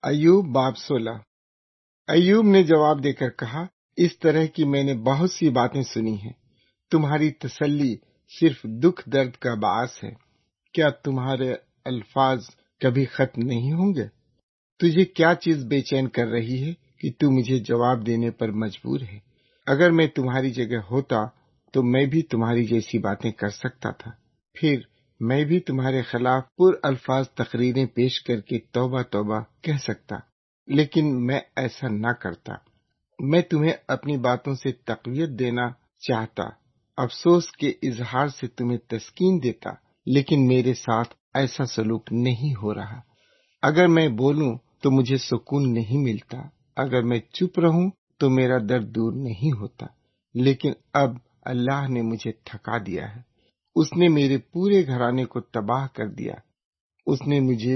ایوب باب 16۔ ایوب نے جواب دے کر کہا، اس طرح کی میں نے بہت سی باتیں سنی ہیں، تمہاری تسلی صرف دکھ درد کا باعث ہے۔ کیا تمہارے الفاظ کبھی ختم نہیں ہوں گے؟ تجھے کیا چیز بے چین کر رہی ہے کہ تو مجھے جواب دینے پر مجبور ہے؟ اگر میں تمہاری جگہ ہوتا تو میں بھی تمہاری جیسی باتیں کر سکتا تھا، پھر میں بھی تمہارے خلاف پر الفاظ تقریریں پیش کر کے توبہ توبہ کہہ سکتا، لیکن میں ایسا نہ کرتا۔ میں تمہیں اپنی باتوں سے تقویت دینا چاہتا، افسوس کے اظہار سے تمہیں تسکین دیتا، لیکن میرے ساتھ ایسا سلوک نہیں ہو رہا۔ اگر میں بولوں تو مجھے سکون نہیں ملتا، اگر میں چپ رہوں تو میرا درد دور نہیں ہوتا، لیکن اب اللہ نے مجھے تھکا دیا ہے، اس نے میرے پورے گھرانے کو تباہ کر دیا، اس نے مجھے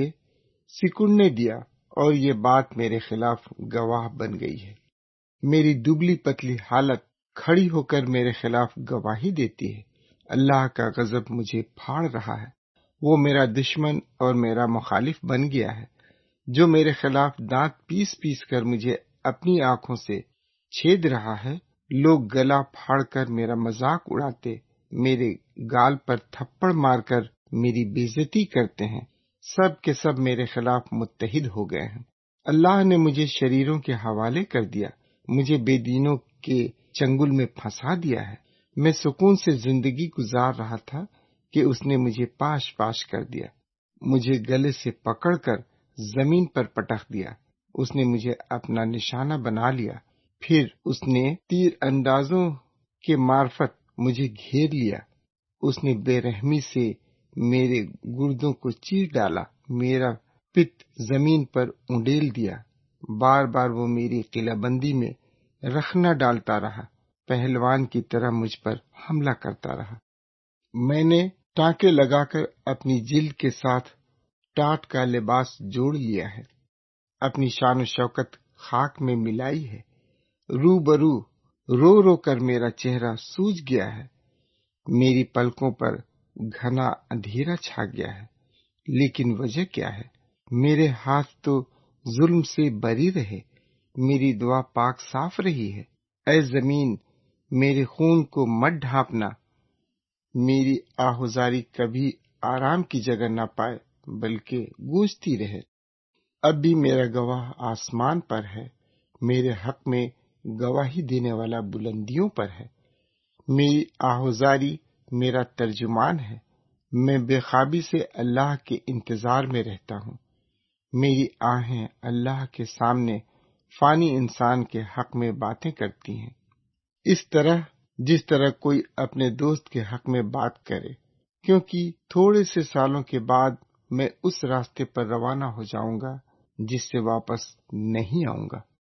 سکڑنے دیا اور یہ بات میرے خلاف گواہ بن گئی ہے۔ میری دبلی پتلی حالت کھڑی ہو کر میرے خلاف گواہی دیتی ہے۔ اللہ کا غضب مجھے پھاڑ رہا ہے، وہ میرا دشمن اور میرا مخالف بن گیا ہے، جو میرے خلاف دانت پیس پیس کر مجھے اپنی آنکھوں سے چھید رہا ہے۔ لوگ گلا پھاڑ کر میرا مذاق اڑاتے، میرے گال پر تھپڑ مار کر میری بےعزتی کرتے ہیں، سب کے سب میرے خلاف متحد ہو گئے ہیں۔ اللہ نے مجھے شریروں کے حوالے کر دیا، مجھے بے دینوں کے چنگل میں پھنسا دیا ہے۔ میں سکون سے زندگی گزار رہا تھا کہ اس نے مجھے پاش پاش کر دیا، مجھے گلے سے پکڑ کر زمین پر پٹخ دیا۔ اس نے مجھے اپنا نشانہ بنا لیا، پھر اس نے تیر اندازوں کے معرفت مجھے گھیر لیا۔ اس نے بے رحمی سے میرے گردوں کو چیر ڈالا، میرا پت زمین پر انڈیل دیا۔ بار بار وہ میری قلعہ بندی میں رخنہ ڈالتا رہا، پہلوان کی طرح مجھ پر حملہ کرتا رہا۔ میں نے ٹانکے لگا کر اپنی جلد کے ساتھ ٹاٹ کا لباس جوڑ لیا ہے، اپنی شان و شوکت خاک میں ملائی ہے۔ روبرو رو رو کر میرا چہرہ سوج گیا ہے، میری پلکوں پر گھنا اندھیرا چھا گیا ہے، لیکن وجہ کیا ہے؟ میرے ہاتھ تو ظلم سے بری رہے، میری دعا پاک صاف رہی ہے۔ اے زمین، میرے خون کو مت ڈھانپنا، میری آہوزاری کبھی آرام کی جگہ نہ پائے بلکہ گونجتی رہے۔ اب بھی میرا گواہ آسمان پر ہے، میرے حق میں گواہی دینے والا بلندیوں پر ہے۔ میری آہوزاری میرا ترجمان ہے، میں بے خوابی سے اللہ کے انتظار میں رہتا ہوں۔ میری آہیں اللہ کے سامنے فانی انسان کے حق میں باتیں کرتی ہیں، اس طرح جس طرح کوئی اپنے دوست کے حق میں بات کرے، کیونکہ تھوڑے سے سالوں کے بعد میں اس راستے پر روانہ ہو جاؤں گا جس سے واپس نہیں آؤں گا۔